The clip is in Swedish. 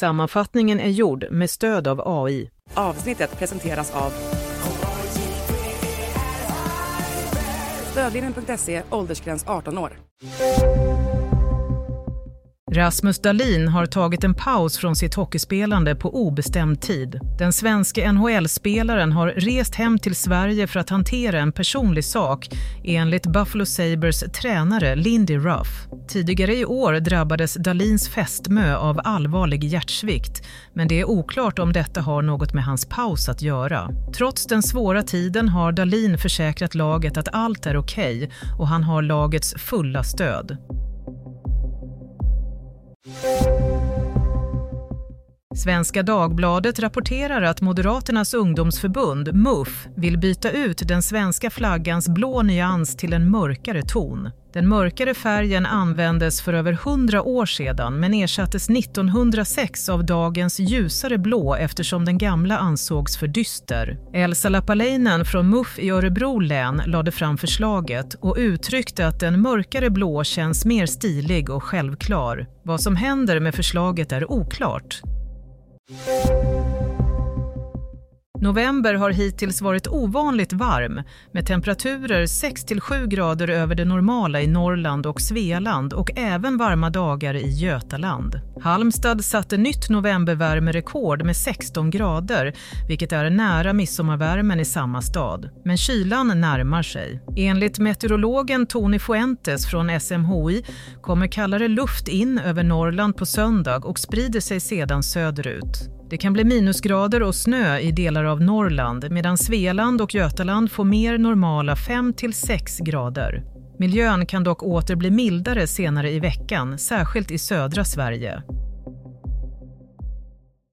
Sammanfattningen är gjord med stöd av AI. Avsnittet presenteras av Stödlinjen.se, åldersgräns 18 år. Rasmus Dahlin har tagit en paus från sitt hockeyspelande på obestämd tid. Den svenska NHL-spelaren har rest hem till Sverige för att hantera en personlig sak, enligt Buffalo Sabres tränare Lindy Ruff. Tidigare i år drabbades Dahlins fästmö av allvarlig hjärtsvikt, men det är oklart om detta har något med hans paus att göra. Trots den svåra tiden har Dahlin försäkrat laget att allt är okej och han har lagets fulla stöd. Svenska Dagbladet rapporterar att Moderaternas ungdomsförbund, MUF, vill byta ut den svenska flaggans blå nyans till en mörkare ton. Den mörkare färgen användes för över 100 år sedan men ersattes 1906 av dagens ljusare blå eftersom den gamla ansågs för dyster. Elsa Lappalainen från MUF i Örebro län lade fram förslaget och uttryckte att den mörkare blå känns mer stilig och självklar. Vad som händer med förslaget är oklart. November har hittills varit ovanligt varm med temperaturer 6-7 grader över det normala i Norrland och Svealand och även varma dagar i Götaland. Halmstad satte nytt novembervärmerekord med 16 grader, vilket är nära midsommarvärmen i samma stad. Men kylan närmar sig. Enligt meteorologen Tony Fuentes från SMHI kommer kallare luft in över Norrland på söndag och sprider sig sedan söderut. Det kan bli minusgrader och snö i delar av Norrland medan Svealand och Götaland får mer normala 5-6 grader. Miljön kan dock åter bli mildare senare i veckan, särskilt i södra Sverige.